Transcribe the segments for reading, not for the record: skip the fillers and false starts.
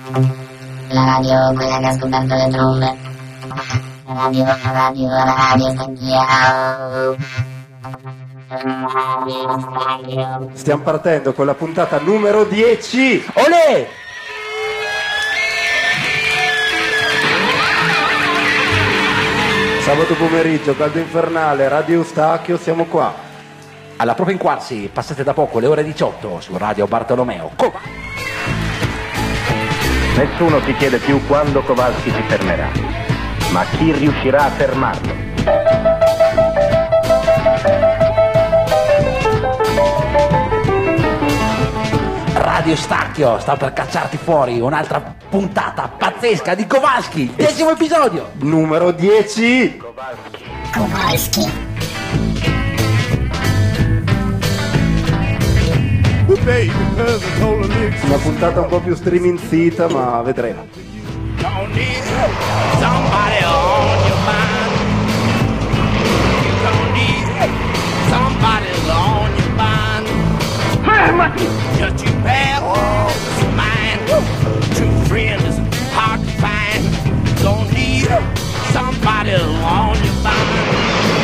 La radio, quella che ha scoperto le trombe. Radio Stacchio. Stiamo partendo con la puntata numero 10. Olè! Sabato pomeriggio, caldo infernale, Radio Stacchio, siamo qua. Alla prova in quarzi, passate da poco le ore 18 su Radio Bartolomeo. Nessuno si chiede più quando Kowalski si fermerà, ma chi riuscirà a fermarlo. Radio Stacchio sta per cacciarti fuori un'altra puntata pazzesca di Kowalski, 10° episodio, numero 10. Kowalski. Una puntata un po' più streaminzita, ma vedremo. Fermati! Just you bear your mind. True friend is hard to find. Don't need somebody on your mind.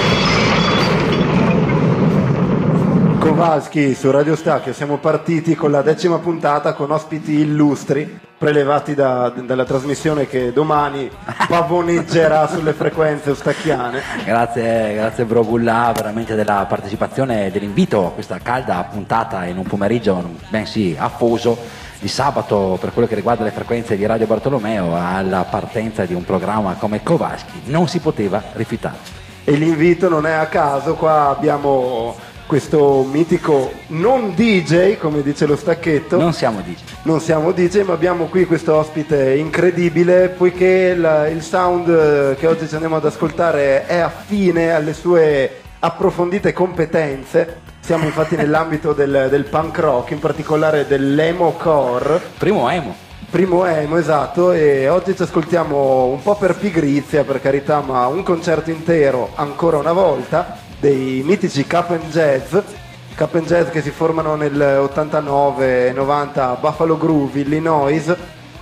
Kowalski su Radio Stacchio, siamo partiti con la 10ª puntata con ospiti illustri prelevati dalla trasmissione che domani pavoneggerà sulle frequenze eustacchiane. Grazie Brogulla veramente della partecipazione e dell'invito a questa calda puntata in un pomeriggio bensì afoso di sabato per quello che riguarda le frequenze di Radio Bartolomeo. Alla partenza di un programma come Kowalski non si poteva rifiutare. E l'invito non è a caso, qua abbiamo questo mitico non DJ, come dice lo Stacchetto. Non siamo DJ, ma abbiamo qui questo ospite incredibile, poiché il sound che oggi ci andiamo ad ascoltare è affine alle sue approfondite competenze. Siamo infatti nell'ambito del punk rock, in particolare dell'emo core. Primo emo, esatto, e oggi ci ascoltiamo un po' per pigrizia, per carità, ma un concerto intero ancora una volta dei mitici Cup and Jazz che si formano nel 89-90 a Buffalo Grove, Illinois,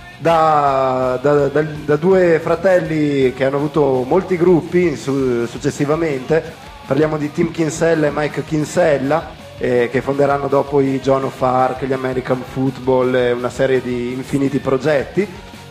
da due fratelli che hanno avuto molti gruppi successivamente. Parliamo di Tim Kinsella e Mike Kinsella, che fonderanno dopo i Joan of Arc, gli American Football e una serie di infiniti progetti.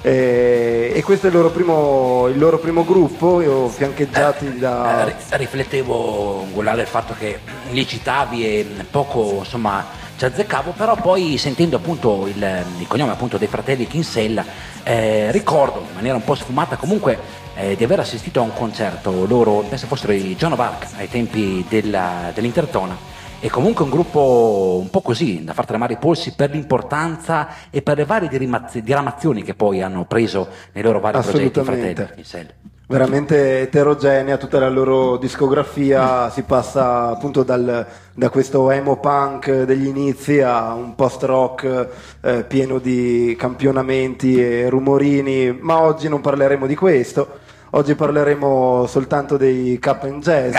E questo è il loro primo gruppo, fiancheggiati da... Riflettevo del fatto che li citavi e poco insomma ci azzeccavo, però poi sentendo appunto il cognome appunto dei fratelli Kinsella ricordo in maniera un po' sfumata comunque di aver assistito a un concerto loro, penso fossero i Joan of Arc ai tempi dell'Intertona. È comunque un gruppo un po' così, da far tremare i polsi per l'importanza e per le varie diramazioni che poi hanno preso nei loro vari progetti i fratelli. Veramente eterogenea tutta la loro discografia, si passa appunto da questo emo punk degli inizi a un post rock pieno di campionamenti e rumorini, ma oggi non parleremo di questo, oggi parleremo soltanto dei Cup and Jazz.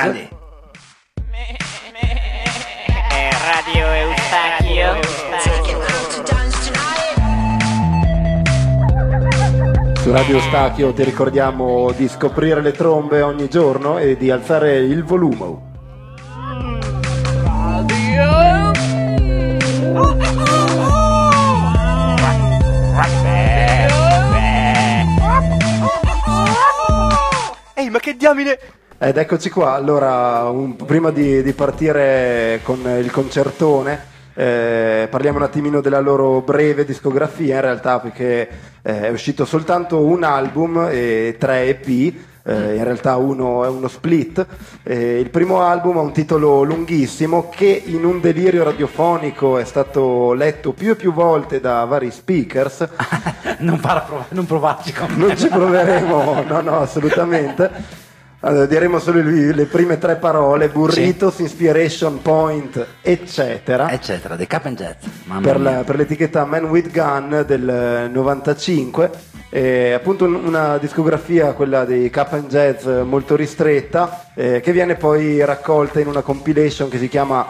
Radio Eustachio. Su Radio Stacchio ti ricordiamo di scoprire le trombe ogni giorno e di alzare il volume. Ehi, ma che diamine! Ed eccoci qua, allora prima di partire con il concertone parliamo un attimino della loro breve discografia, in realtà, perché è uscito soltanto un album e 3 EP, in realtà uno è uno split. Il primo album ha un titolo lunghissimo che in un delirio radiofonico è stato letto più e più volte da vari speakers. Non provarci con me. Non ci proveremo, no, assolutamente. Allora, diremo solo le prime 3 parole: Burritos, sì. Inspiration Point, eccetera, dei Cup and Jazz per l'etichetta Man with Gun del 95. appunto una discografia, quella di Cap and Jazz, molto ristretta, che viene poi raccolta in una compilation che si chiama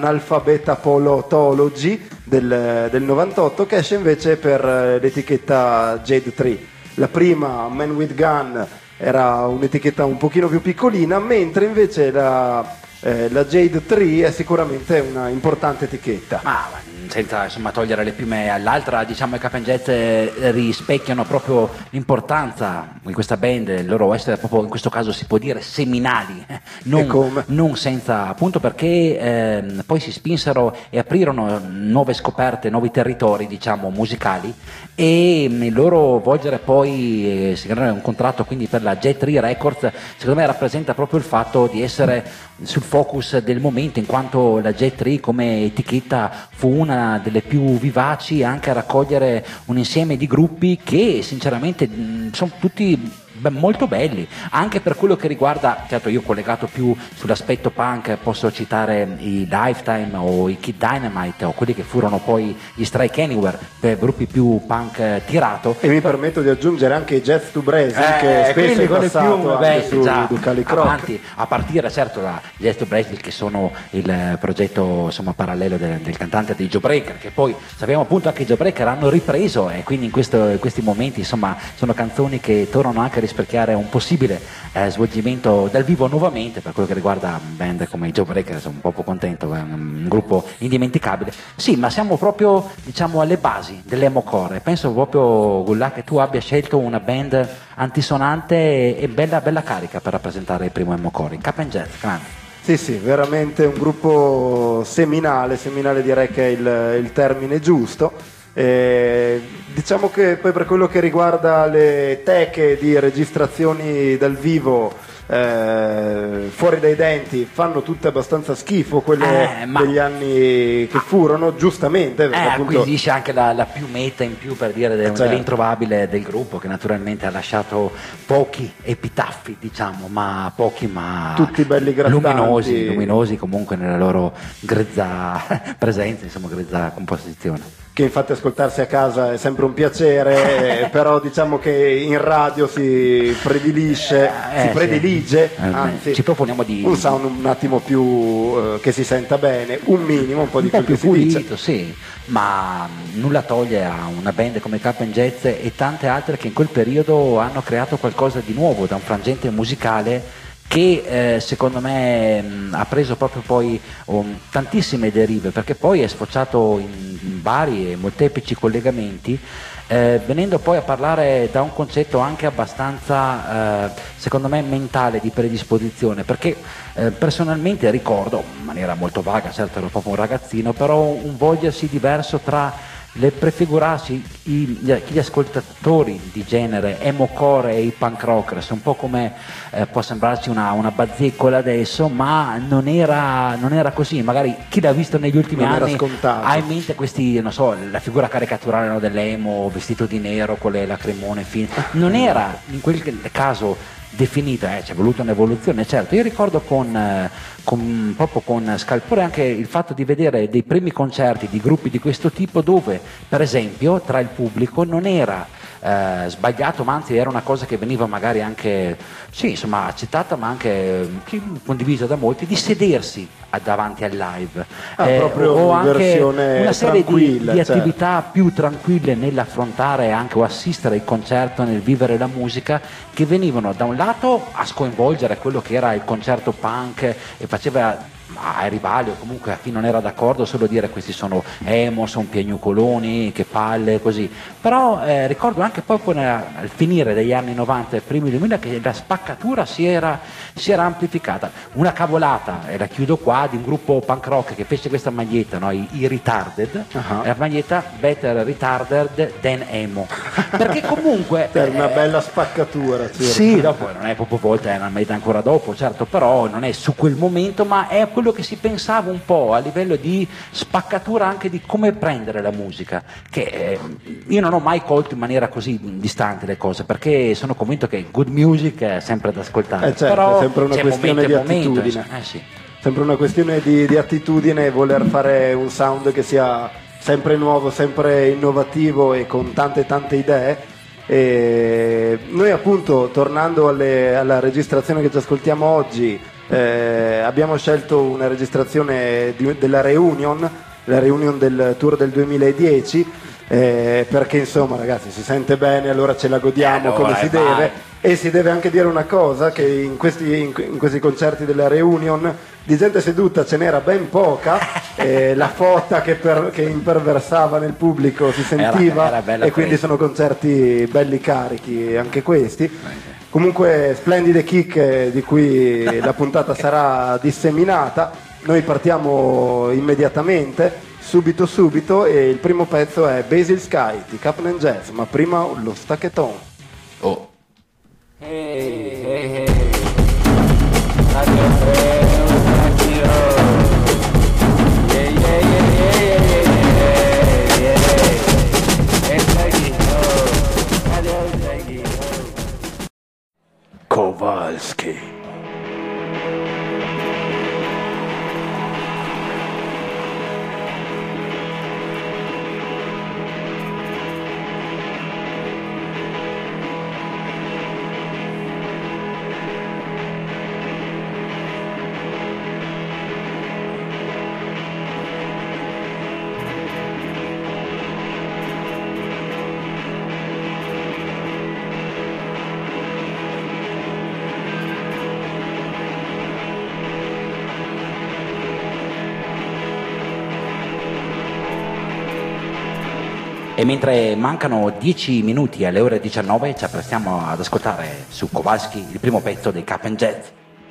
Analphabetapolotology del 98, che esce invece per l'etichetta Jade Tree. La prima, Man with Gun, era un'etichetta un pochino più piccolina, mentre invece la Jade Tree è sicuramente una importante etichetta. Ma senza insomma togliere le piume all'altra, diciamo i Cap and Jazz rispecchiano proprio l'importanza di questa band, il loro essere proprio in questo caso si può dire seminali, non senza, appunto perché poi si spinsero e aprirono nuove scoperte, nuovi territori diciamo musicali, e il loro volgere poi siglare un contratto quindi per la Jet 3 Records secondo me rappresenta proprio il fatto di essere sul focus del momento, in quanto la Jet 3 come etichetta fu una delle più vivaci anche a raccogliere un insieme di gruppi che sinceramente sono tutti molto belli, anche per quello che riguarda, certo io collegato più sull'aspetto punk posso citare i Lifetime o i Kid Dynamite o quelli che furono poi gli Strike Anywhere, per gruppi più punk tirato, e mi permetto di aggiungere anche i Jazz to Brazil che spesso è passato anche su Ducali Croc, avanti, a partire certo da Jazz to Brazil che sono il progetto insomma parallelo del cantante dei Jawbreaker, che poi sappiamo appunto anche i Jawbreaker hanno ripreso, e quindi in questi momenti insomma sono canzoni che tornano anche a rispecchiare un possibile svolgimento dal vivo nuovamente. Per quello che riguarda band come i Jawbreaker sono un po' contento, è un gruppo indimenticabile. Sì, ma siamo proprio diciamo alle basi dell'emo-core. Penso proprio Gullà che tu abbia scelto una band antisonante e bella carica per rappresentare il primo emo-core, Cap and Jazz, grande. Sì, veramente un gruppo seminale direi che è il termine giusto. Diciamo che poi per quello che riguarda le teche di registrazioni dal vivo fuori dai denti fanno tutte abbastanza schifo quelle degli anni che furono, giustamente appunto... acquisisce anche la più meta in più, per dire, dell'introvabile del gruppo, che naturalmente ha lasciato pochi epitaffi diciamo, ma pochi, ma tutti belli grattanti, luminosi comunque nella loro grezza presenza, insomma grezza composizione, che infatti ascoltarsi a casa è sempre un piacere, però diciamo che in radio si predilige, anzi ci proponiamo di un sound un attimo più che si senta bene, un minimo, un po' di più che si pulito, dice. sì, ma nulla toglie a una band come Cap and Jazz e tante altre che in quel periodo hanno creato qualcosa di nuovo da un frangente musicale che secondo me ha preso proprio poi tantissime derive, perché poi è sfociato in vari e molteplici collegamenti, venendo poi a parlare da un concetto anche abbastanza secondo me mentale di predisposizione, perché personalmente ricordo in maniera molto vaga, certo ero proprio un ragazzino, però un volgersi diverso tra le prefigurarsi gli ascoltatori di genere emo-core e i punk rockers, un po' come può sembrarci una bazzecola adesso, ma non era così. Magari chi l'ha visto negli ultimi anni ha in mente questi, non so, la figura caricaturale, no, dell'emo vestito di nero con le lacrimone fine. Non era in quel caso definita, ci è voluta un'evoluzione, certo. Io ricordo proprio con scalpore anche il fatto di vedere dei primi concerti di gruppi di questo tipo, dove per esempio tra il pubblico non era sbagliato, ma anzi era una cosa che veniva magari anche accettata, ma anche condivisa da molti, di sedersi davanti al live, o anche una serie di attività più tranquille nell'affrontare anche o assistere il concerto, nel vivere la musica, che venivano da un lato a sconvolgere quello che era il concerto punk e faceva ai rivali o comunque a chi non era d'accordo solo dire questi sono emo, sono piagnucoloni, che palle, così. Però ricordo anche proprio al finire degli anni 90 e primi 2000 che la spaccatura si era amplificata. Una cavolata, e la chiudo qua, di un gruppo punk rock che fece questa maglietta, no? I Retarded, la maglietta Better Retarded than Emo, perché comunque è una bella spaccatura, sì, dopo non è proprio volta, è una maglietta ancora dopo, certo, però non è su quel momento, ma è quello che si pensava un po' a livello di spaccatura anche di come prendere la musica, che io non ho mai colto in maniera così distante le cose, perché sono convinto che good music è sempre da ascoltare, certo, però è sempre una questione di attitudine, sempre una questione di attitudine, voler fare un sound che sia sempre nuovo, sempre innovativo e con tante idee. E noi appunto, tornando alla registrazione che ci ascoltiamo oggi, abbiamo scelto una registrazione della reunion, la reunion del tour del 2010, perché insomma ragazzi si sente bene, allora ce la godiamo come si deve. E si deve anche dire una cosa, che in questi concerti della reunion di gente seduta ce n'era ben poca, la fotta che imperversava nel pubblico si sentiva, era e quindi sono concerti belli carichi anche questi. Comunque splendide chicche di cui la puntata sarà disseminata. Noi partiamo immediatamente, subito, e il primo pezzo è Basil Sky di Cap'n Jazz, ma prima lo stacchetton. Oh. Hey. Radio Eustaquio. Radio Eustaquio. Kowalski. E mentre mancano 10 minuti alle ore 19 ci apprestiamo ad ascoltare su Kowalski il primo pezzo dei Cap'n Jazz.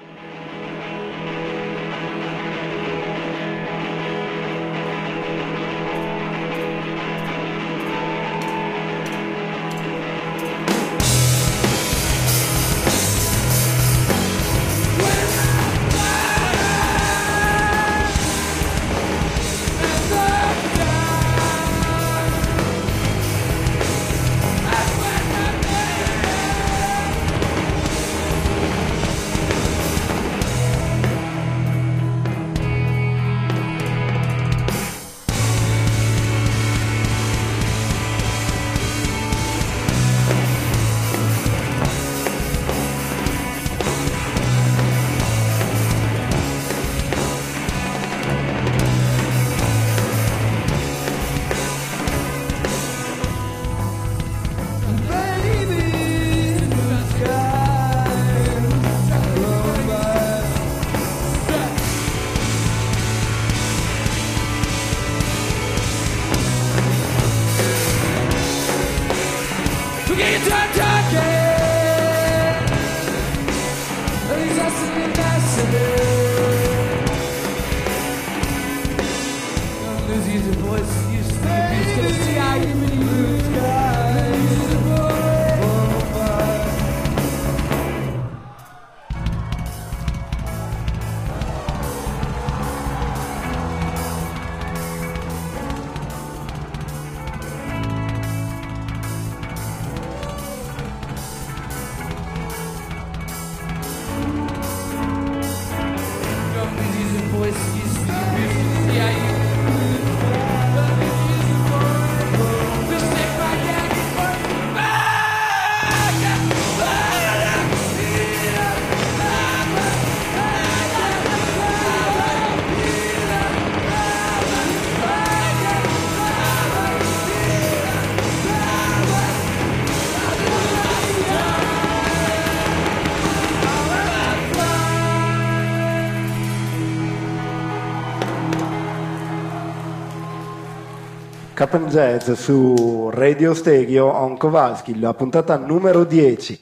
Cap'n Jazz su Radio Stegio on Kowalski, la puntata numero 10.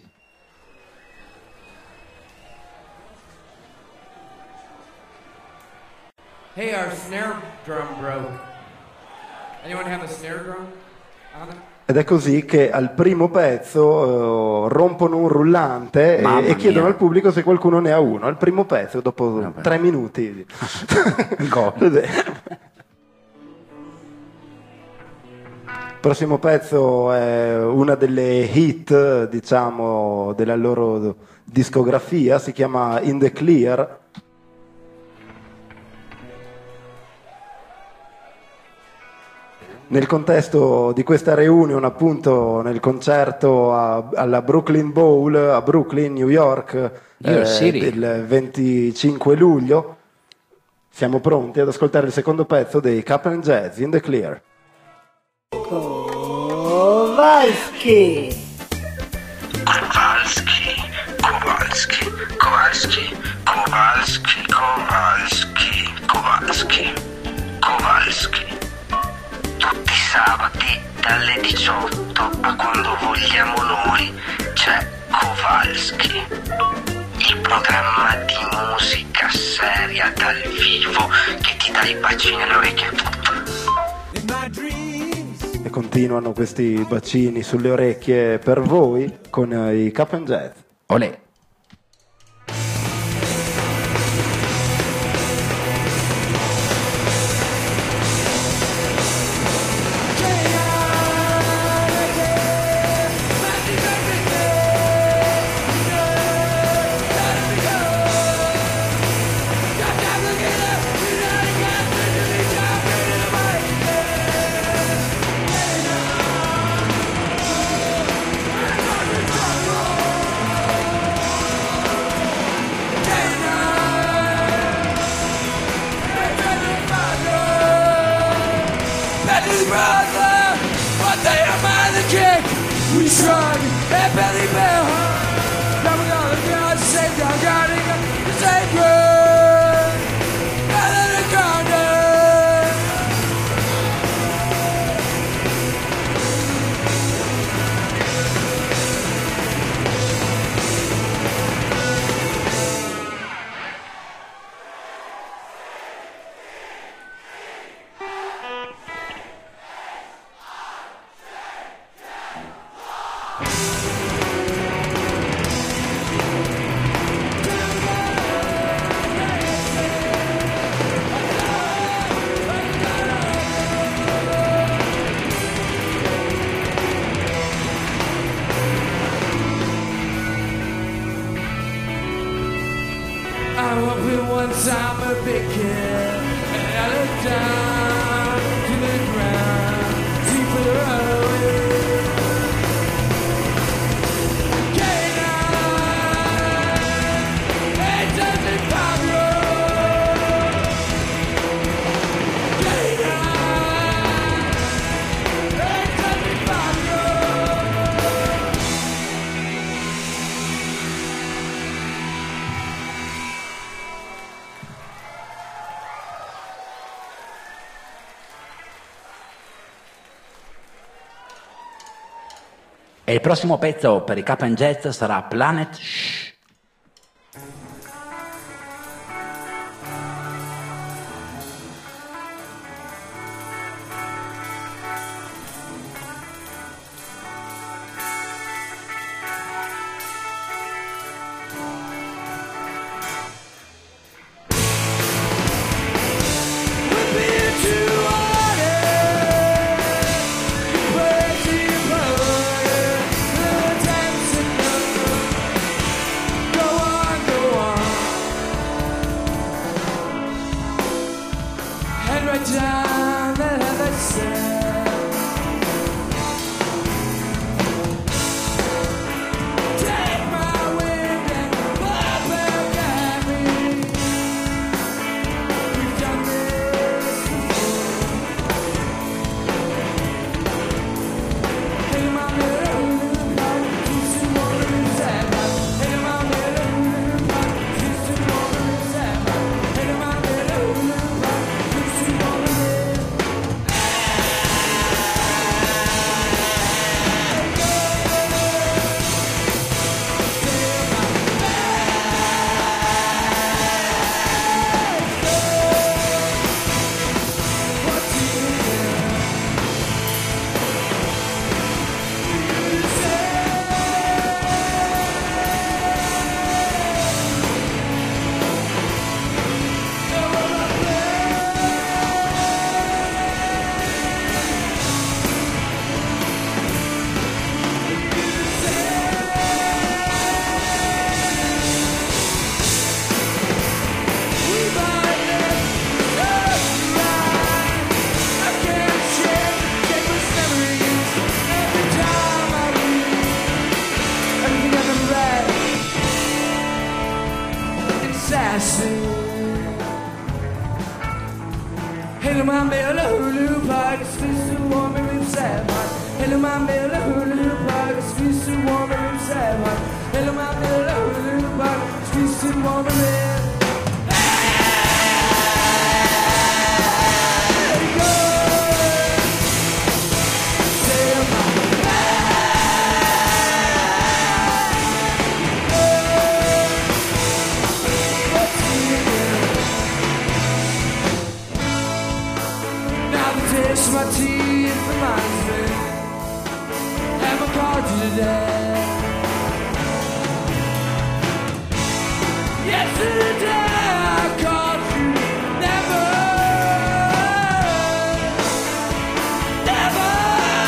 Hey, our snare drum broke. Anyone have a snare drum on it? Ed è così che al primo pezzo rompono un rullante e chiedono al pubblico se qualcuno ne ha uno. Al primo pezzo, dopo 3 minuti. Il prossimo pezzo è una delle hit, diciamo, della loro discografia, si chiama In the Clear. nel contesto di questa reunion, appunto nel concerto alla Brooklyn Bowl a Brooklyn, New York, del 25 luglio. Siamo pronti ad ascoltare il secondo pezzo dei Cup and Jazz, In the Clear. Kowalski. Tutti i sabati dalle 18 a quando vogliamo noi c'è Kowalski, il programma di musica seria dal vivo che ti dà i bacini alle orecchie. E continuano questi bacini sulle orecchie per voi con i Cup and Jazz. Olè. E il prossimo pezzo per i Cup and Jazz sarà Planet Shh. sing. Hello, my bella hulu park, sweet to warm and rib salmon. Hello, my bella hulu park, sweet to warm and rib salmon. Hello, my bella hulu park, sweet to warm and rib. My teeth reminds me, have I called you today? Yesterday I called you, never, never.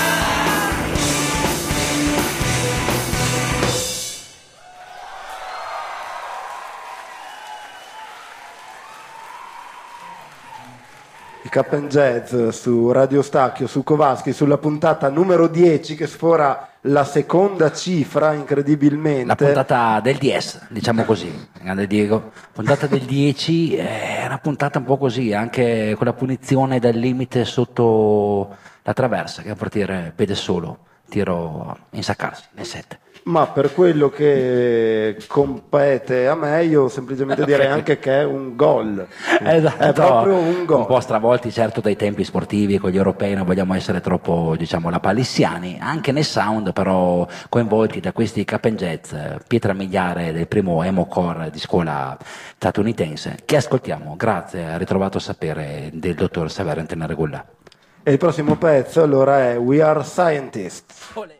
Cap and Jazz su Radio Stacchio, su Kowalski, sulla puntata numero 10 che sfora la seconda cifra incredibilmente. La puntata del 10, diciamo così, grande Diego. Puntata del 10 è una puntata un po' così, anche con la punizione del limite sotto la traversa, che a partire piede solo, tiro insaccarsi nel 7. Ma per quello che compete a me, io semplicemente direi anche che è un gol. Esatto, è proprio un gol. Un po' stravolti certo dai tempi sportivi, con gli europei non vogliamo essere troppo, diciamo, lapalissiani, anche nel sound però coinvolti da questi Cap and Jazz, pietra miliare del primo emo core di scuola statunitense, che ascoltiamo grazie al ritrovato sapere del dottor Severo Teneregulla. E il prossimo pezzo allora è We Are Scientists. Olè.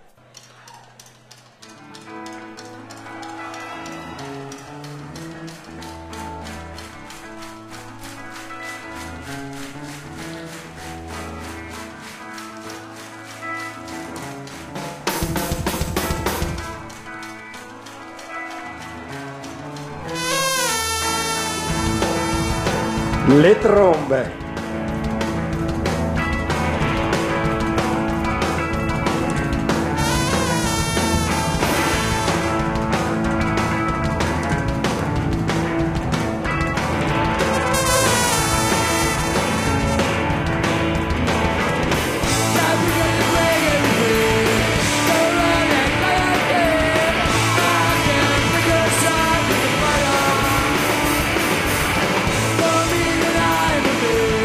Le trombe. For me and I,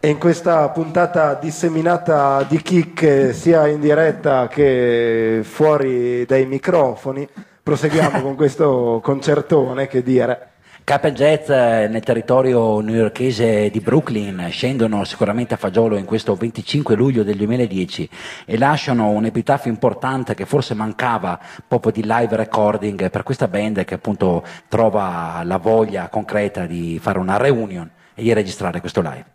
E in questa puntata disseminata di chicche sia in diretta che fuori dai microfoni proseguiamo con questo concertone, che dire. Cap'n Jazz nel territorio newyorkese di Brooklyn scendono sicuramente a fagiolo in questo 25 luglio del 2010 e lasciano un epitaffio importante che forse mancava proprio di live recording per questa band, che appunto trova la voglia concreta di fare una reunion e di registrare questo live.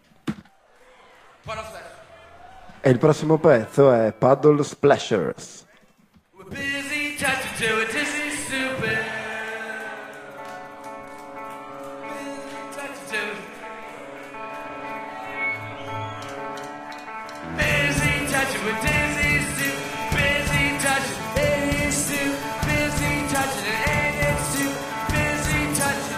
E il prossimo pezzo è Paddle Splashers. We're busy touching to a dizzy stupid. Busy touching with dizzy soup. Busy touching, dizzy soup. Busy touching and ain't soup. Busy touching.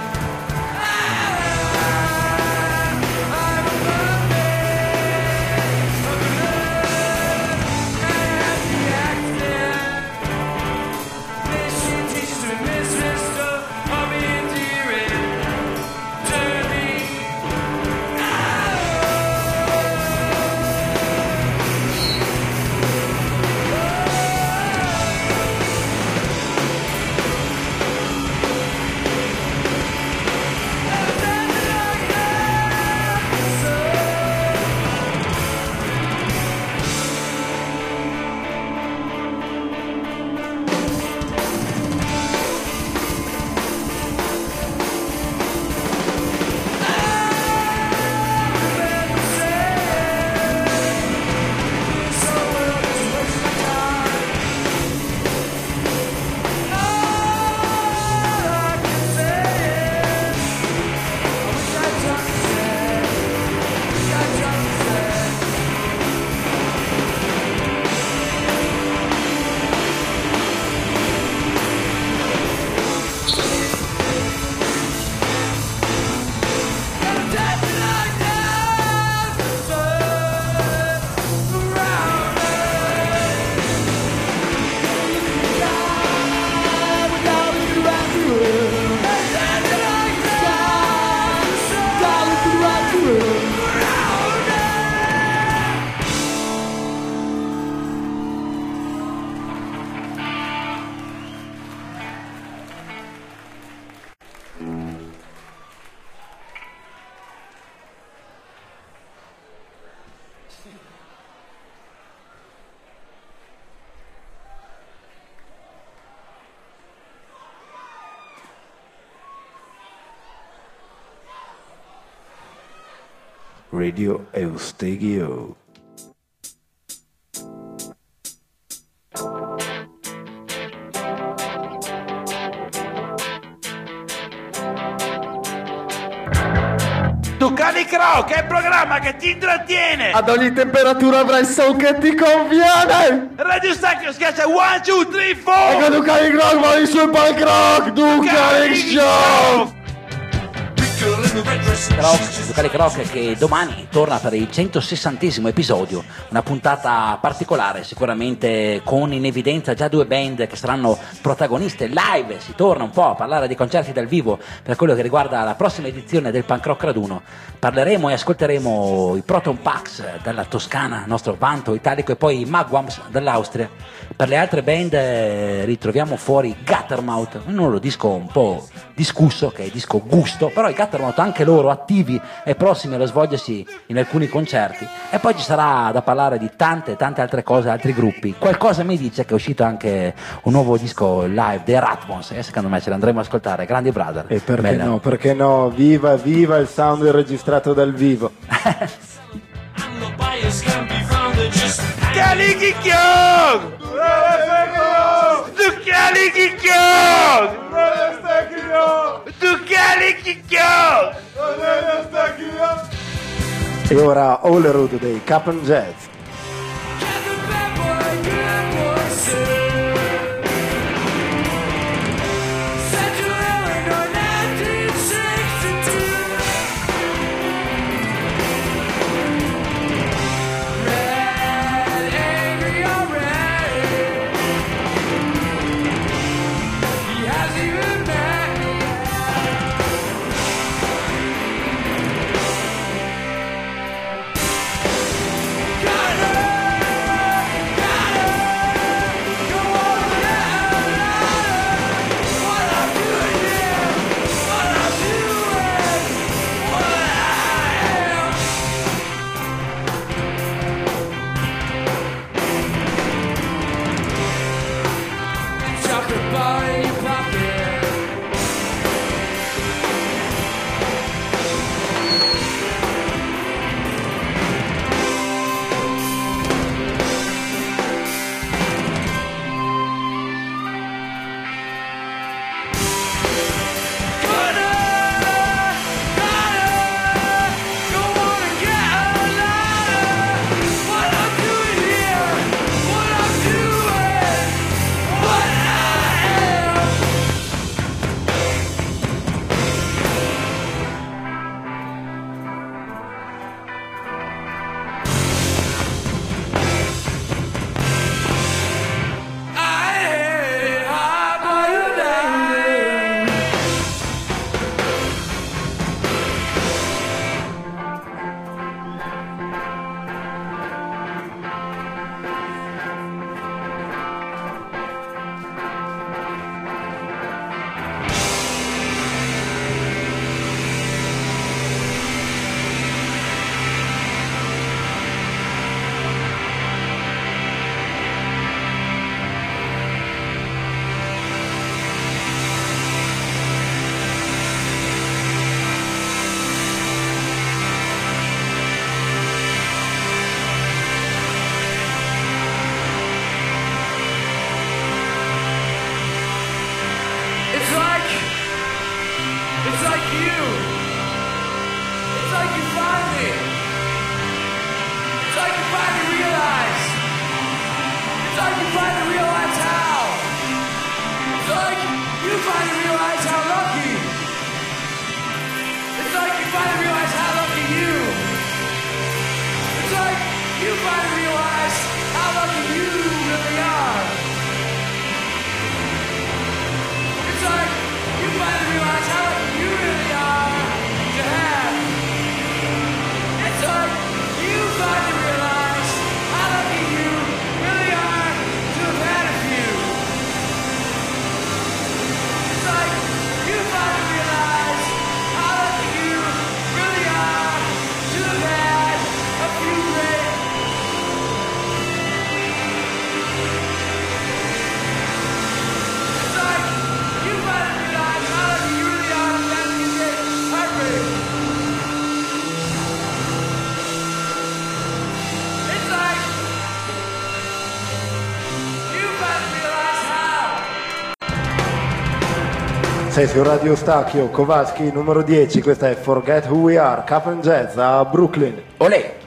Radio Eustegio. Tucani Croc è il programma che ti intrattiene. Ad ogni temperatura avrai il son che ti conviene. Radio Stacchio schiaccia 1, 2, 3, 4. E con Tucani Croc va in sul punk rock. Tucani Show. Tucani Croc che domani torna per il 160° episodio, una puntata particolare, sicuramente con in evidenza già due band che saranno protagoniste live. Si torna un po' a parlare di concerti dal vivo per quello che riguarda la prossima edizione del Punk Rock Raduno. Parleremo e ascolteremo i Proton Pax dalla Toscana, nostro vanto italico, e poi i Magwams dall'Austria. Per le altre band ritroviamo fuori Guttermouth, un nuovo disco un po' discusso, che è disco gusto, però i Guttermouth anche loro attivi e prossimi allo svolgersi in alcuni concerti. E poi ci sarà da parlare di tante altre cose, altri gruppi. Qualcosa mi dice che è uscito anche un nuovo disco live dei Ratmos, e secondo me ce l'andremo ad ascoltare. Grandi brother. E perché no, viva il sound registrato dal vivo. Calichicchion! E ora Hollerud dei Cap'n Jazz. Sei su Radio Eustachio, Kowalski numero 10, questa è Forget Who We Are, Cap and Jazz a Brooklyn. Olè!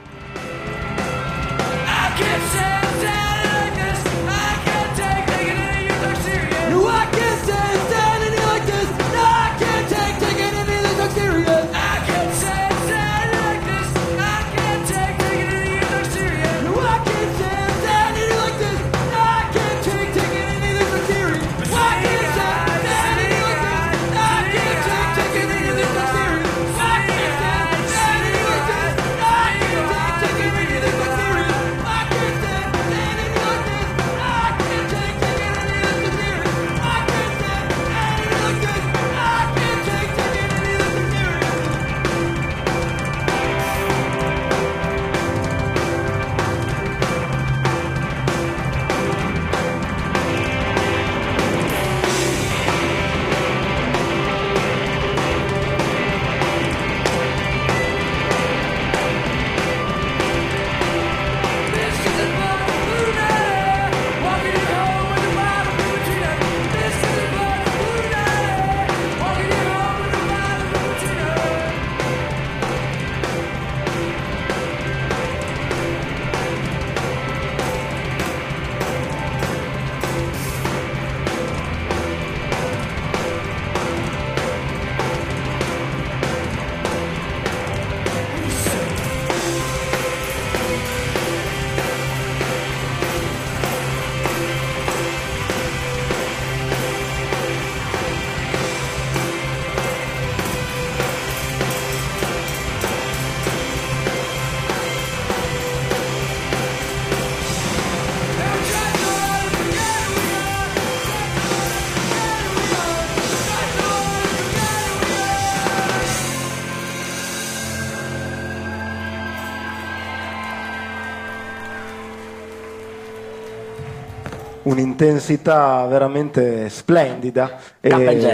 Un'intensità veramente splendida e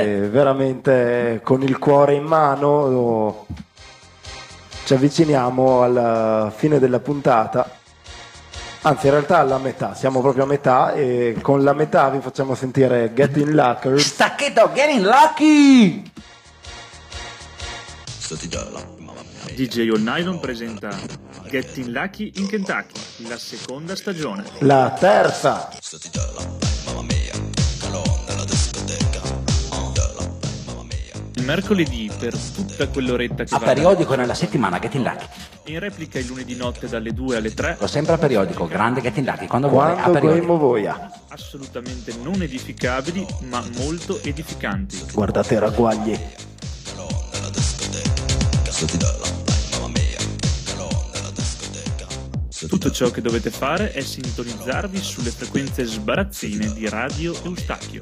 veramente con il cuore in mano ci avviciniamo alla fine della puntata, anzi in realtà alla metà, siamo proprio a metà e con la metà vi facciamo sentire Getting Lucky. Stacchetto, Getting Lucky! DJ All Nylon presenta Getting Lucky in Kentucky, la seconda stagione. La terza. Il mercoledì per tutta quell'oretta che a va periodico nella settimana Getting Lucky. In replica il lunedì notte dalle 2 alle 3. Lo sempre a periodico, grande Getting Lucky, quando vuoi, a periodico. Voglia. Assolutamente non edificabili, ma molto edificanti. Guardate i ragguagli. Tutto ciò che dovete fare è sintonizzarvi sulle frequenze sbarazzine di Radio Eustachio.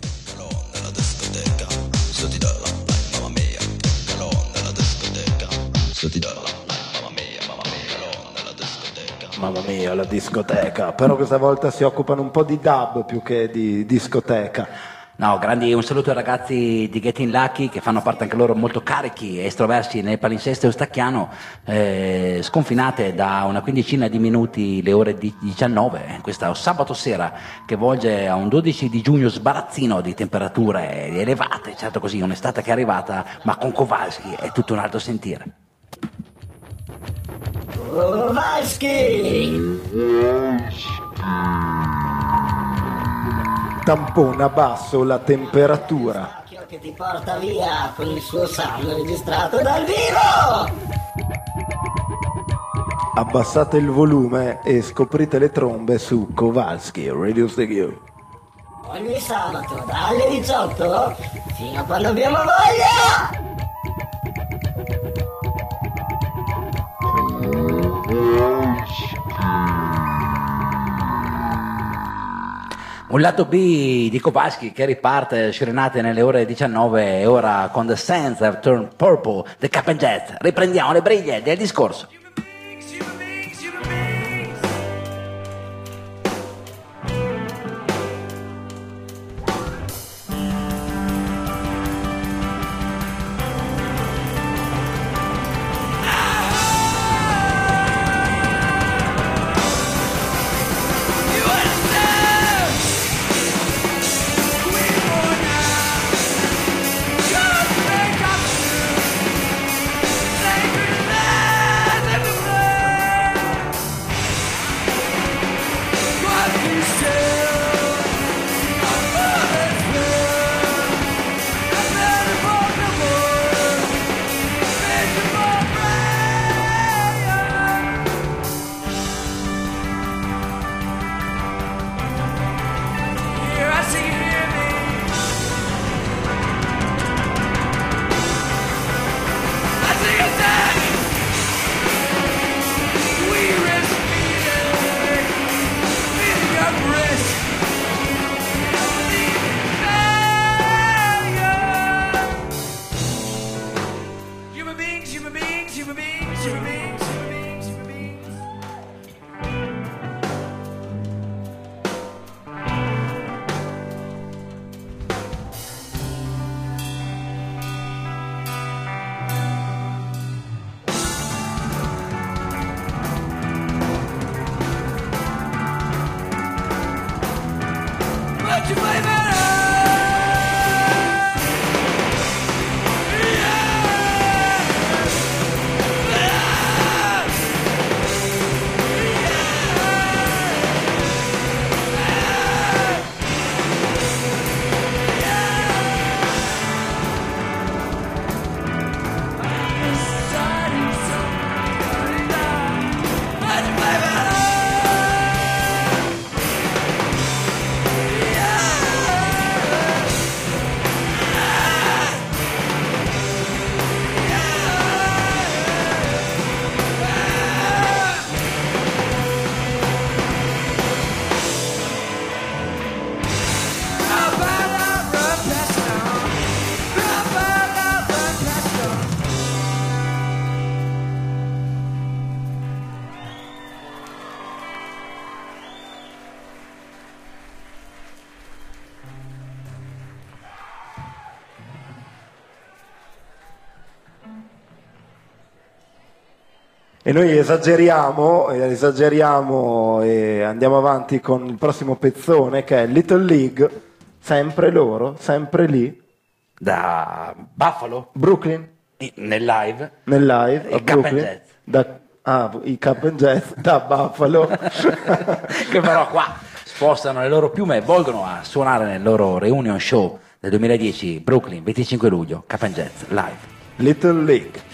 Mamma mia, la discoteca. Però questa volta si occupano un po' di dub più che di discoteca. No, un saluto ai ragazzi di Getting Lucky che fanno parte anche loro molto carichi e estroversi nel palinsesto eustacchiano, sconfinate da una quindicina di minuti le ore 19, questo sabato sera che volge a un 12 di giugno sbarazzino di temperature elevate, certo così, un'estate che è arrivata, ma con Kowalski è tutto un altro sentire. Kowalski! Tampona basso la temperatura. Che ti porta via con il suo sound registrato dal vivo! Abbassate il volume e scoprite le trombe su Kowalski Radio Eustachio. Ogni sabato dalle 18 fino a quando abbiamo voglia! Un lato B di Kowalski che riparte scirenate nelle ore 19 e ora con The Sands Have Turned Purple, The Cap and Jazz. Riprendiamo le briglie del discorso. Go! sugar beans, sugar beans, sugar beans. What's your flavor? E noi esageriamo e andiamo avanti con il prossimo pezzone che è Little League, sempre loro, sempre lì. Da Buffalo? Brooklyn? Nel live? Nel live, I a Cup and Brooklyn. Jazz. I Cup and Jazz da Buffalo. Che però qua spostano le loro piume e volgono a suonare nel loro reunion show del 2010 Brooklyn, 25 luglio, Cup and Jazz, live. Little League.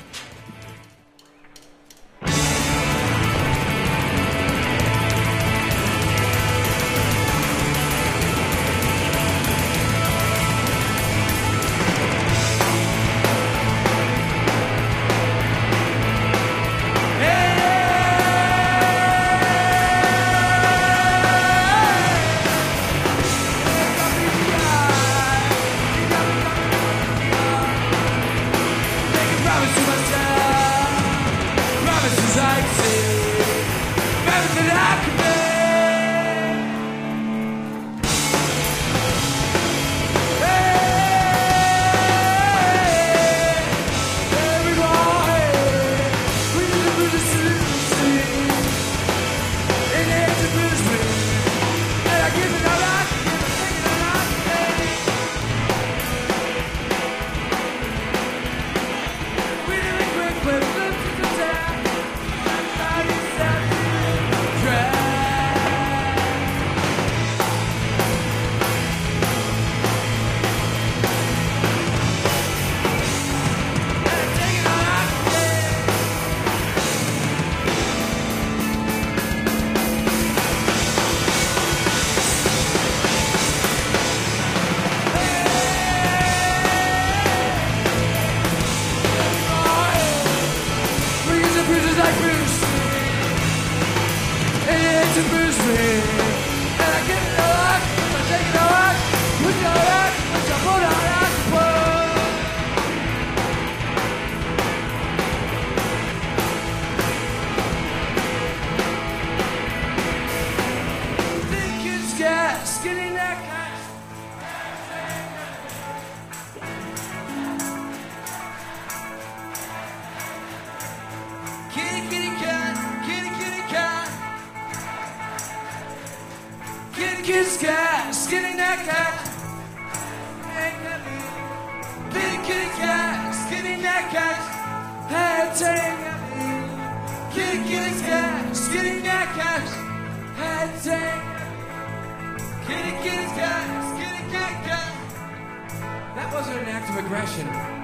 That wasn't an act of aggression.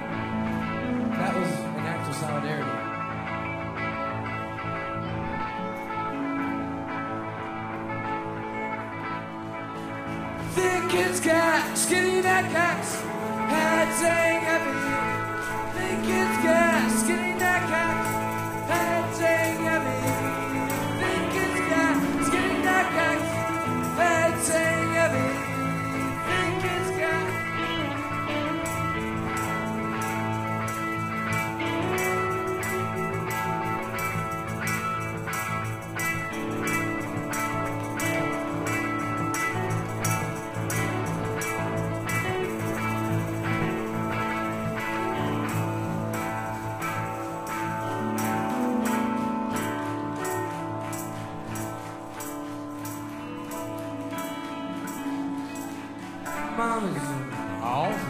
That was an act of solidarity. Thick kids got skinny neckties, heads hang heavy. Thick kids got skinny neckties, heads hang heavy. Thick kids got skinny neckties, heads hang heavy. Thick kids got. mama's awful.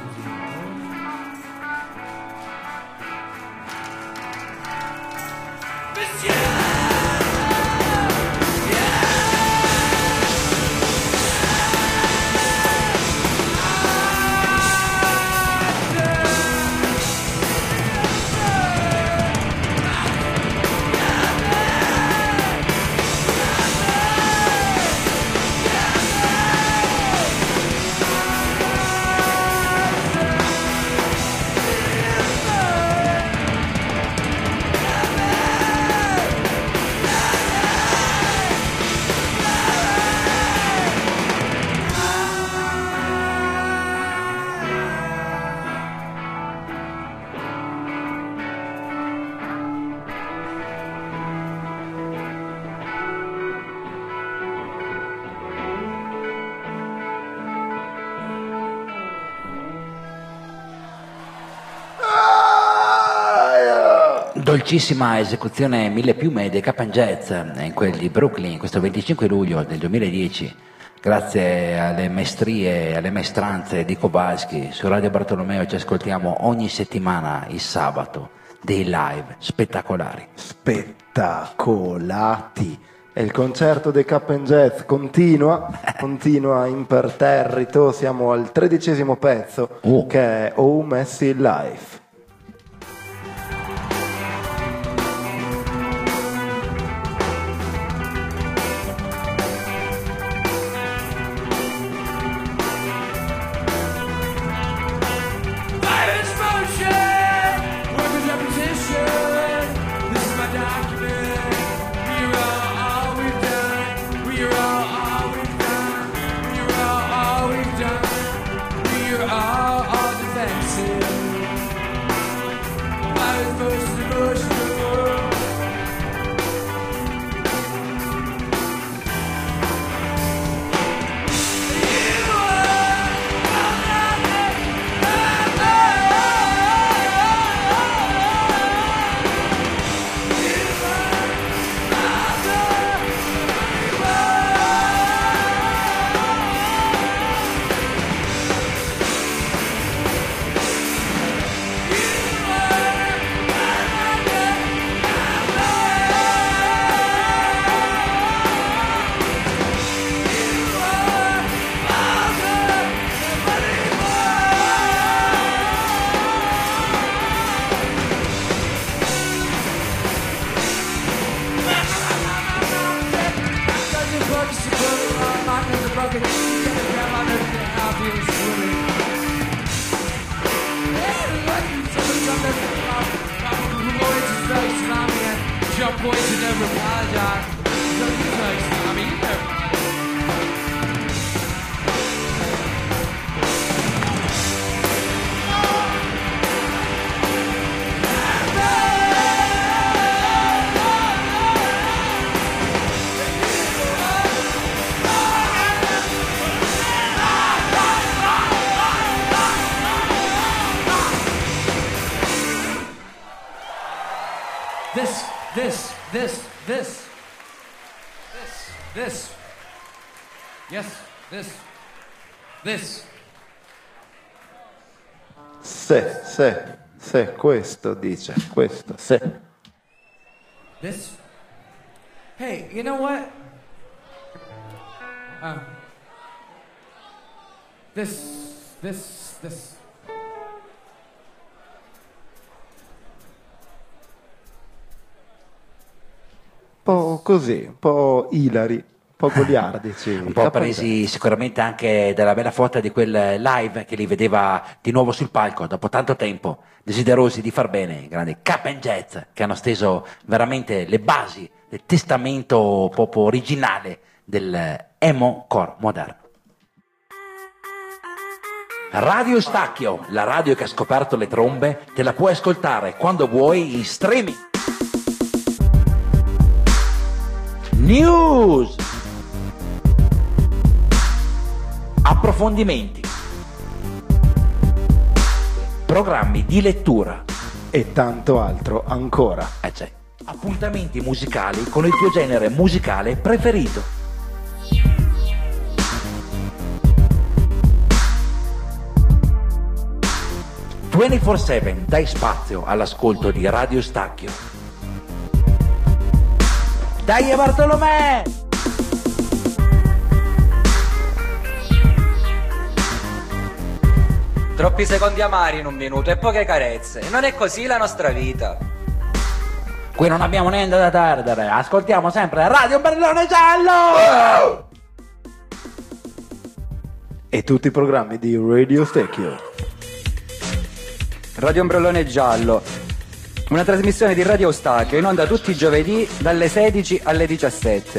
Dolcissima esecuzione mille piume dei Cap Jazz in quel di Brooklyn questo 25 luglio del 2010 grazie alle maestrie e alle maestranze di Kowalski. Su Radio Bartolomeo ci ascoltiamo ogni settimana il sabato dei live spettacolari. Spettacolati. E il concerto dei Cap Jazz continua imperterrito. Siamo al 13° pezzo che è Oh Messy Life. Se, questo dice, questo, se. This? Hey, you know what? This. Un po' così, un po' ilari, un po' goliardici. Un po' presi sicuramente anche dalla bella foto di quel live che li vedeva di nuovo sul palco dopo tanto tempo, desiderosi di far bene, i grandi Cap Jazz che hanno steso veramente le basi del testamento proprio originale del emo core moderno. Radio Stacchio, la radio che ha scoperto le trombe, te la puoi ascoltare quando vuoi in streaming. News, approfondimenti, programmi di lettura e tanto altro ancora. C'è. Appuntamenti musicali con il tuo genere musicale preferito. 24/7 dai spazio all'ascolto di Radio Stacchio. Dai Bartolomè! Troppi secondi amari in un minuto e poche carezze. Non è così la nostra vita. Qui non abbiamo niente da perdere, ascoltiamo sempre Radio Ombrellone Giallo! E tutti i programmi di Radio Stacchio. Radio Ombrellone Giallo, una trasmissione di Radio Stacchio in onda tutti i giovedì dalle 16 alle 17.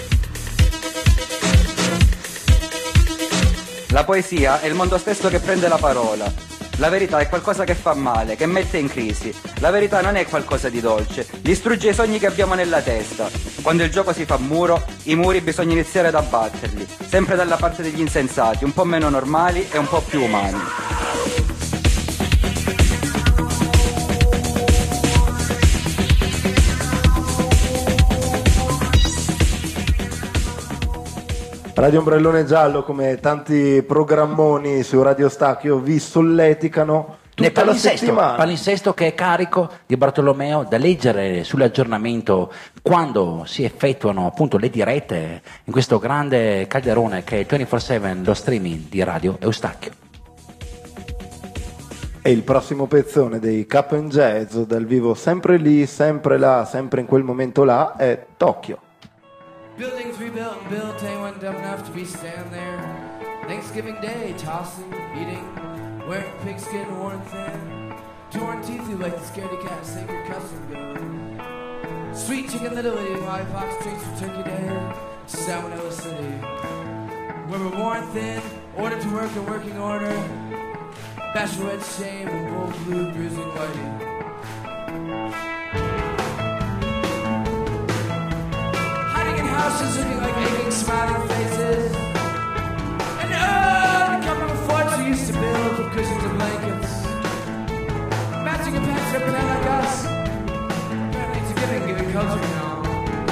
La poesia è il mondo stesso che prende la parola. La verità è qualcosa che fa male, che mette in crisi. La verità non è qualcosa di dolce, distrugge i sogni che abbiamo nella testa. Quando il gioco si fa muro, i muri bisogna iniziare ad abbatterli, sempre dalla parte degli insensati, un po' meno normali e un po' più umani. Radio Ombrellone Giallo, come tanti programmoni su Radio Stacchio, vi solleticano tutta la settimana. Palinsesto che è carico di Bartolomeo da leggere sull'aggiornamento quando si effettuano appunto le dirette in questo grande calderone che è 24/7 lo streaming di Radio Eustachio. E il prossimo pezzone dei Cap and Jazz dal vivo, sempre lì, sempre là, sempre in quel momento là, è Tokyo. Buildings rebuilt and built, anyone dumb enough to be standing there. Thanksgiving Day, tossing, eating, wearing pigskin, worn thin, torn teeth like the scaredy cat, sacred custom go. Sweet chicken little eating lollipops, drinks for Turkey Day, Salmonella City. Where we're worn thin, ordered to work in working order, bachelorette shame and gold blue bruising whitey. Houses looking like aching, smiling faces. And the couple of forts we used to build with cushions and blankets. Matching a pants ripping out like us. Apparently it's a giving culture now.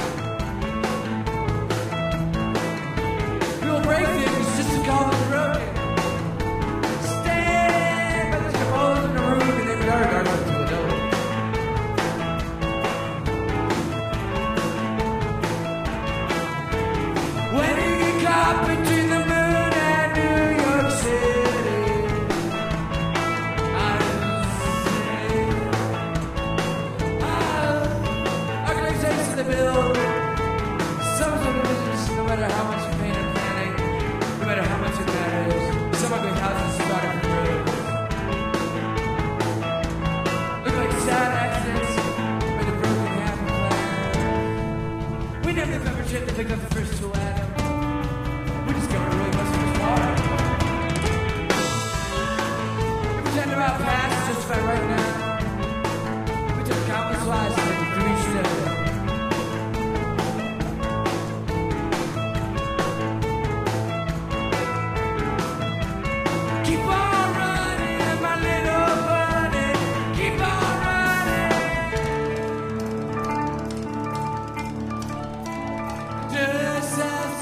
We will break things just to call them broken. Stand by the holes in the room and then guard our way to the door. Between the moon and New York City, organizations they build, some of them business, no matter how much you paint and planning, no matter how much it matters. Some ugly houses started from roads. Look like sad accidents with a broken half a plan. We never perpetrate to pick up the first two atoms. About past just about right now. We took countless lives and took 3 steps. Keep on running, my little bunny. Keep on running. Just as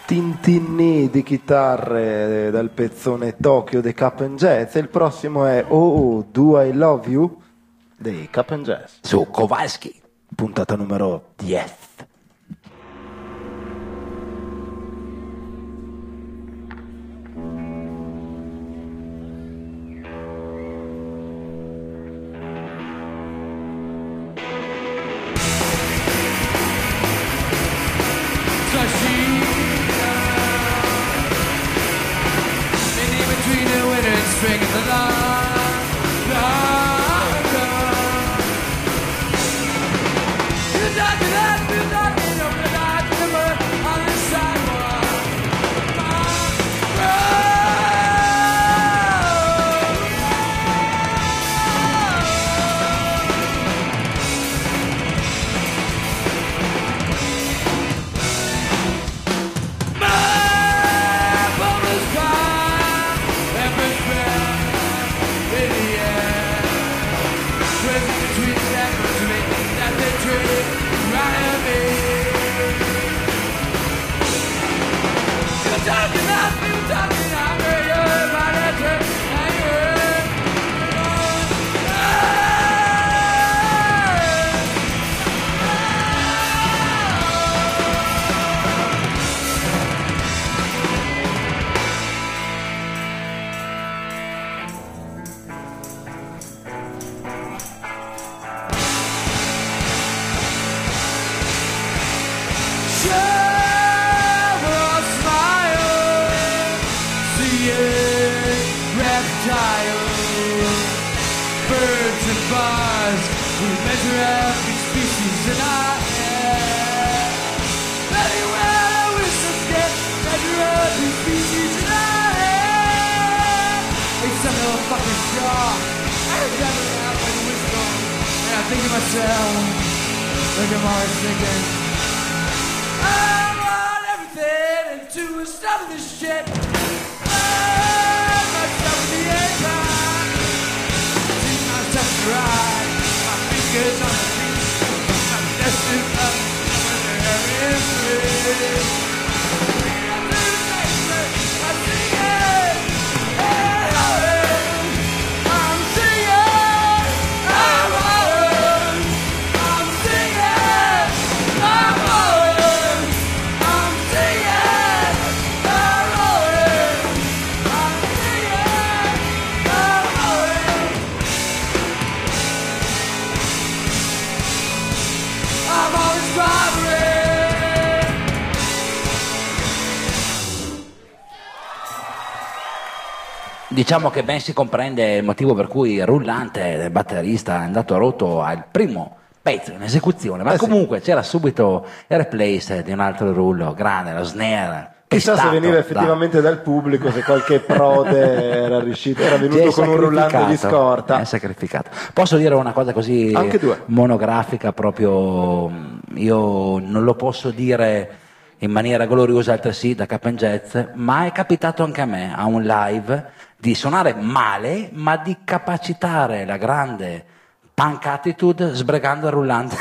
tintinni di chitarre dal pezzone Tokyo dei Cup and Jazz, e il prossimo è Oh Do I Love You dei Cup and Jazz su Kowalski, puntata numero 10. Diciamo che ben si comprende il motivo per cui il rullante del batterista è andato rotto al primo pezzo in esecuzione, ma comunque sì, c'era subito il replace di un altro rullo grande, lo snare. Chissà se veniva effettivamente dal pubblico, se qualche prode era venuto con un rullante di scorta. È sacrificato. Posso dire una cosa così monografica proprio, io non lo posso dire in maniera gloriosa altresì da Cup and Jazz, ma è capitato anche a me a un live di suonare male, ma di capacitare la grande punk attitude sbregando il rullante.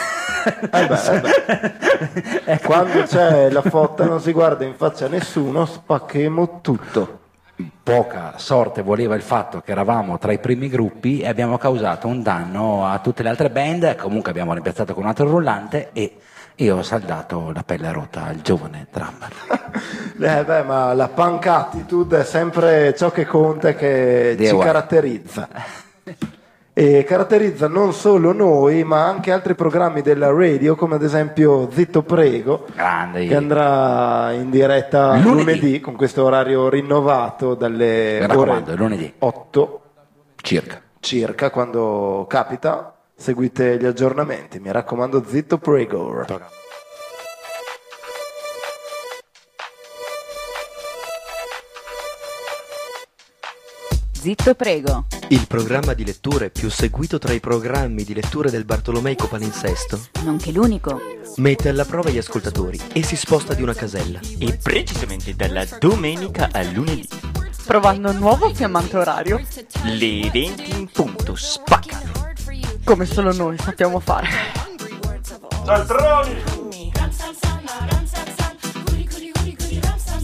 Quando c'è la fotta non si guarda in faccia a nessuno, spacchemo tutto. Poca sorte voleva il fatto che eravamo tra i primi gruppi e abbiamo causato un danno a tutte le altre band. Comunque abbiamo rimpiazzato con un altro rullante e io ho saldato la pelle rotta al giovane drummer. Ma la punk attitude è sempre ciò che conta e che ci caratterizza. E caratterizza non solo noi, ma anche altri programmi della radio, come ad esempio Zitto Prego, che andrà in diretta lunedì con questo orario rinnovato dalle ore lunedì 8 circa, quando capita. Seguite gli aggiornamenti, mi raccomando, Zitto Prego. Zitto Prego, il programma di letture più seguito tra i programmi di letture del Bartolomeico Palinsesto, nonché l'unico, mette alla prova gli ascoltatori e si sposta di una casella, e precisamente dalla domenica al lunedì, provando un nuovo fiammante orario, le 20 in punto, spaccano, come solo noi sappiamo fare. Cialtroni!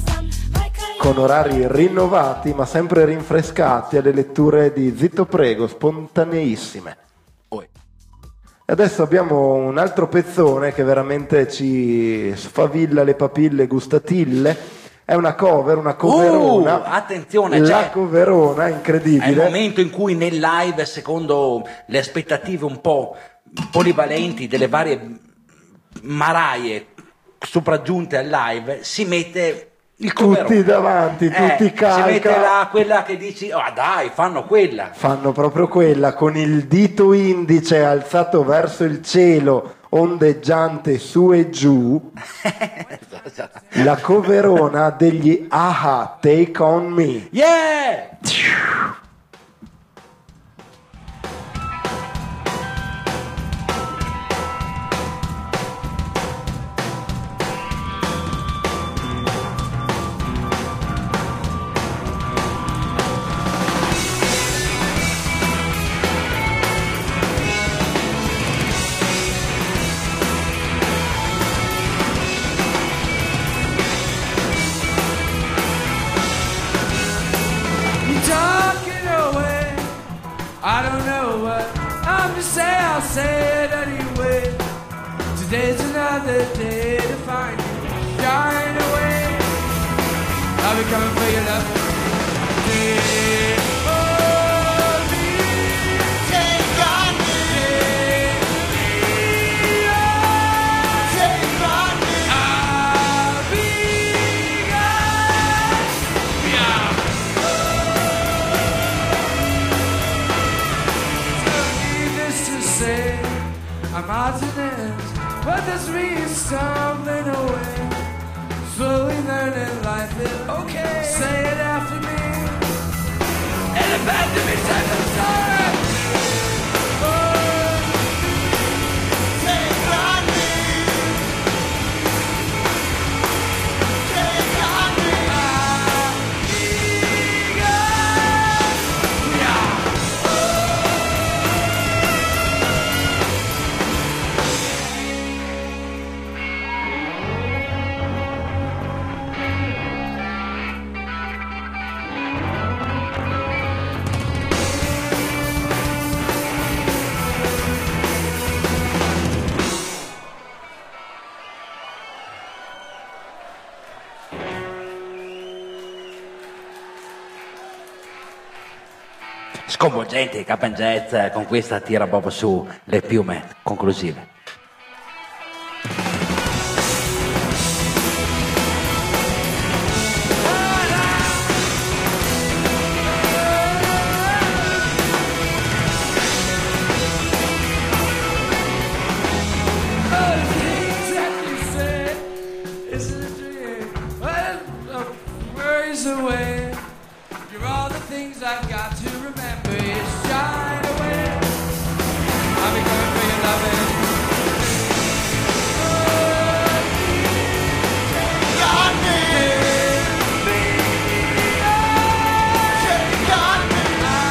con orari rinnovati ma sempre rinfrescati alle letture di Zitto Prego, spontaneissime. E adesso abbiamo un altro pezzone che veramente ci sfavilla le papille gustatille. È una coverona. Attenzione, la coverona, incredibile. È il momento in cui nel live, secondo le aspettative un po' polivalenti delle varie maraie sopraggiunte al live, si mette il coverone. Tutti davanti, tutti calca. Si mette quella che dici, dai, fanno quella. Fanno proprio quella, con il dito indice alzato verso il cielo, ondeggiante su e giù. La coverona degli Aha, Take On Me. Yeah! I don't know what I'm just saying, I'll say it anyway. Today's another day to find you, shine away. I'll be coming for your love. Take on me, take on me, take on me. I'll be yours. Yeah. I'm out in it, but there's me stumbling away. Slowly learning life is okay. Say it after me. And abandon me, said I'm sorry. Take on me. Take on me. Sconvolgente, Cap'n Jazz con questa tira proprio su le piume conclusive. I've got to remember you shine away. I'll be going for your loving. Take on me. Take on me.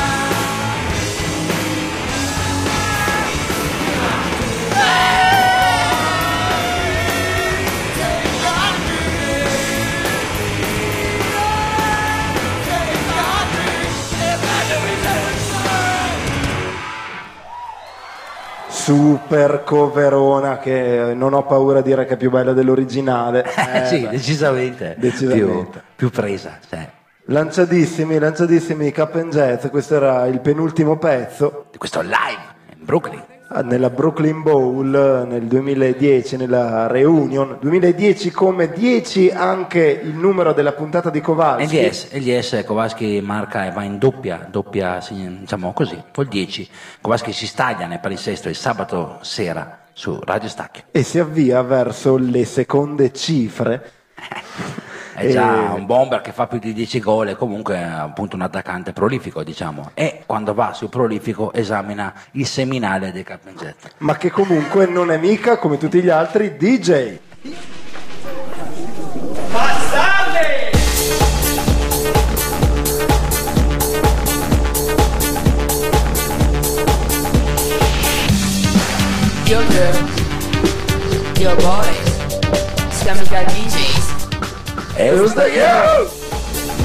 Super coverona che non ho paura di dire che è più bella dell'originale. Sì, decisamente. Più presa. Sì. Lanciatissimi Cap'n Jazz, questo era il penultimo pezzo. Questo live in Brooklyn. Nella Brooklyn Bowl nel 2010, nella reunion 2010, come 10 anche il numero della puntata di Kowalski. E il 10 Kowalski marca e va in doppia, diciamo così, col 10 Kowalski si staglia nel palinsesto il sabato sera su Radio Stacchio e si avvia verso le seconde cifre. È già un bomber che fa più di 10 gol e comunque è appunto un attaccante prolifico, diciamo, e quando va sul prolifico esamina il seminale dei Cap'n Jazz. Ma che comunque non è mica, come tutti gli altri, DJ. Passate! Yo girls, yo boys, siamo da DJs. E lo stai io!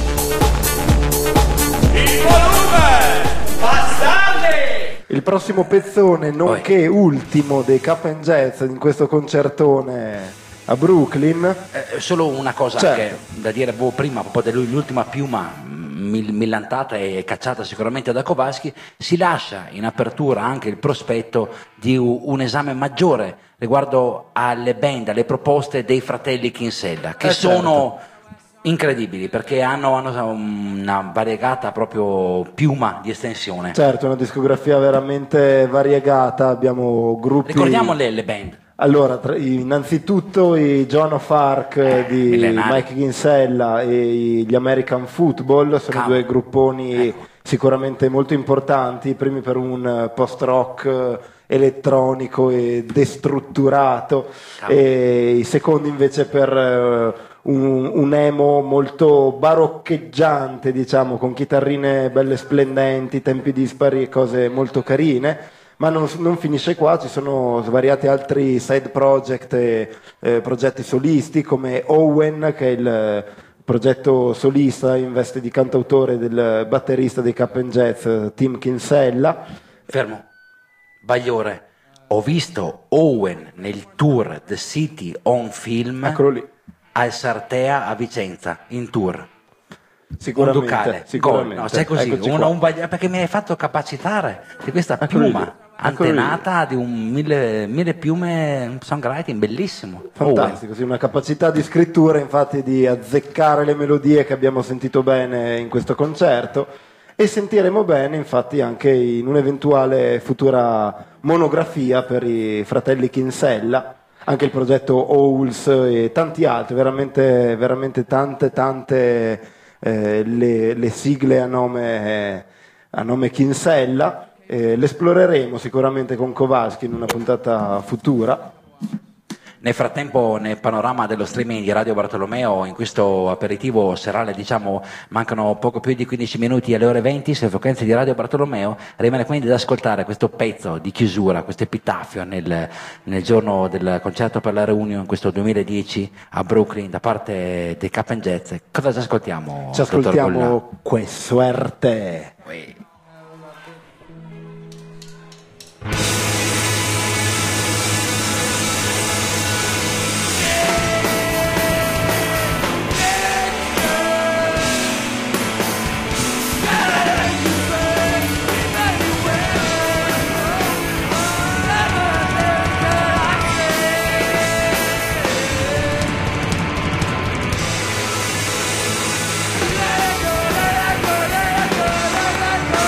Il prossimo pezzone, nonché ultimo dei Cup and Jazz in questo concertone a Brooklyn. Solo una cosa Certo. che da dire prima, un po' dell'ultima piuma millantata e cacciata sicuramente da Kowalski, si lascia in apertura anche il prospetto di un esame maggiore riguardo alle band, alle proposte dei fratelli Kinsella, che sono incredibili perché hanno una variegata proprio piuma di estensione. Certo, una discografia veramente variegata, abbiamo gruppi... Ricordiamo le band. Allora, innanzitutto i Joan of Arc di millenari. Mike Kinsella e gli American Football sono due grupponi sicuramente molto importanti, i primi per un post-rock elettronico e destrutturato, e i secondi invece per un emo molto baroccheggiante, diciamo, con chitarrine belle splendenti, tempi dispari e cose molto carine. Ma non finisce qua, ci sono svariati altri side project e progetti solisti come Owen, che è il progetto solista in veste di cantautore del batterista dei Cup and Jazz Tim Kinsella. Fermo, Bagliore, ho visto Owen nel tour The City on Film. Eccolo lì. Al Sartea a Vicenza, in tour. Sicuramente, Un Ducale. sicuramente. No, sai così, Eccoci qua. perché mi hai fatto capacitare di questa Eccolo piuma lì. Eccolo antenata di un mille piume, un songwriting bellissimo. Fantastico, sì, una capacità di scrittura, infatti, di azzeccare le melodie che abbiamo sentito bene in questo concerto, e sentiremo bene infatti anche in un'eventuale futura monografia per i fratelli Kinsella, anche il progetto Owls e tanti altri, veramente, veramente tante le sigle a nome Kinsella. L'esploreremo sicuramente con Kowalski in una puntata futura. Nel frattempo, nel panorama dello streaming di Radio Bartolomeo, in questo aperitivo serale, diciamo, mancano poco più di 15 minuti alle ore 20 sulle frequenze di Radio Bartolomeo. Rimane quindi ad ascoltare questo pezzo di chiusura, questo epitafio nel giorno del concerto per la Reunion, questo 2010 a Brooklyn, da parte dei Cup and Jazz. Cosa ci ascoltiamo? Ci ascoltiamo questo Suerte. Let go,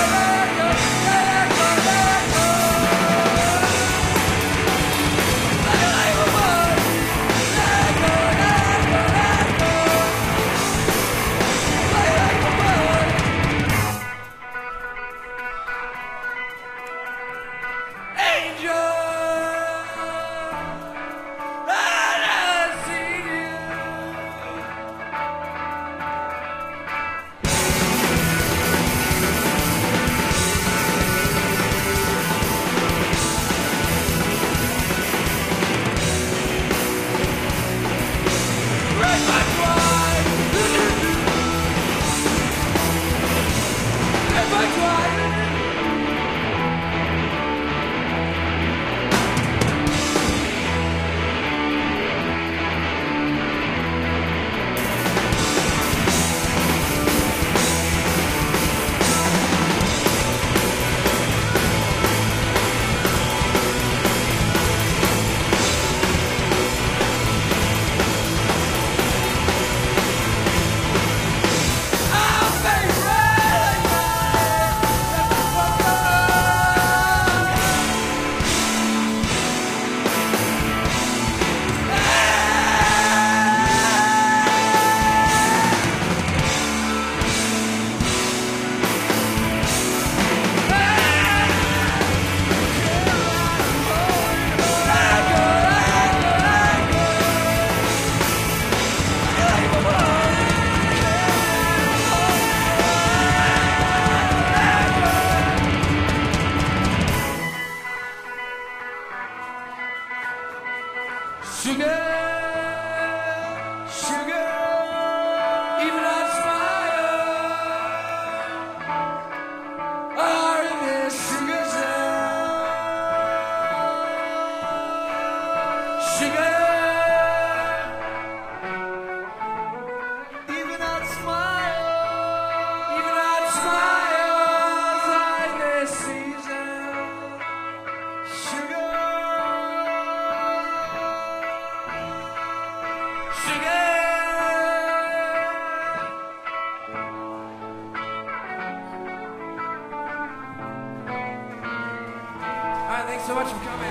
so much for coming.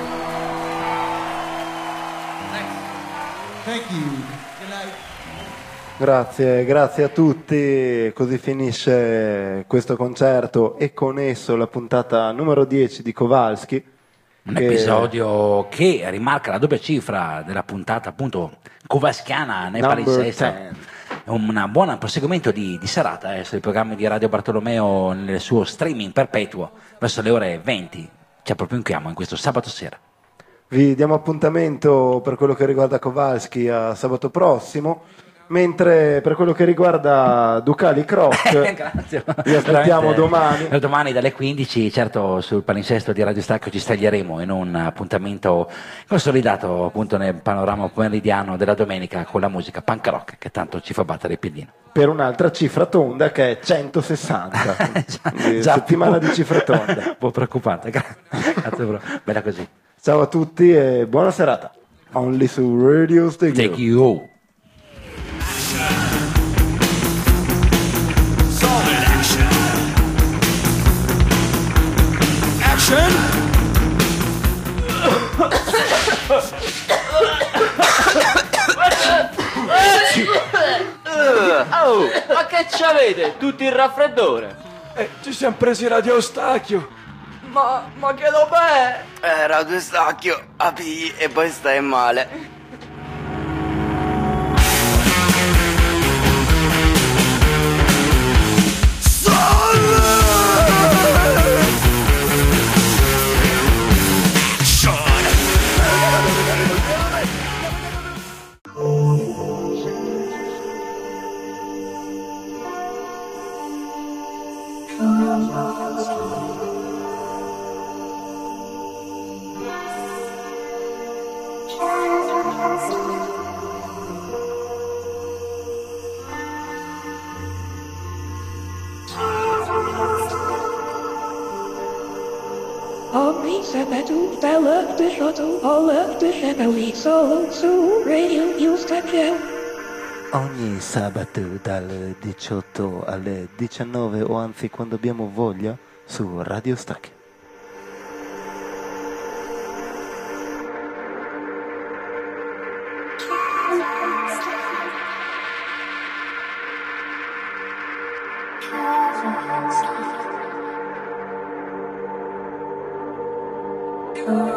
Thank you. Good night. Grazie a tutti, così finisce questo concerto e con esso la puntata numero 10 di Kowalski. Un episodio che rimarca la doppia cifra della puntata appunto kowalskiana nei palinsesto. È un buon proseguimento di serata sui programmi di Radio Bartolomeo nel suo streaming perpetuo verso le ore 20. Ci appropriamo in questo sabato sera. Vi diamo appuntamento per quello che riguarda Kowalski a sabato prossimo, mentre per quello che riguarda Ducali Croc Grazie. vi aspettiamo domani. Domani dalle 15, certo sul palinsesto di Radio Stacco ci staglieremo in un appuntamento consolidato appunto nel panorama pomeridiano della domenica con la musica punk rock che tanto ci fa battere il piedino. Per un'altra cifra tonda che è 160. già settimana di cifra tonda. Un po' preoccupante. Grazie bro. Bella così. Ciao a tutti e buona serata. Only su Radio Stacco. Take you. Solid action. Action. Oh, ma che c'avete? Tutti il raffreddore? Ci siamo presi Radio Stacchio. Ma che lo è? Radio Stacchio, apri e poi stai male. Ogni sabato dalle 18 alle 19 o anzi quando abbiamo voglia su Radio Stacchi. Oh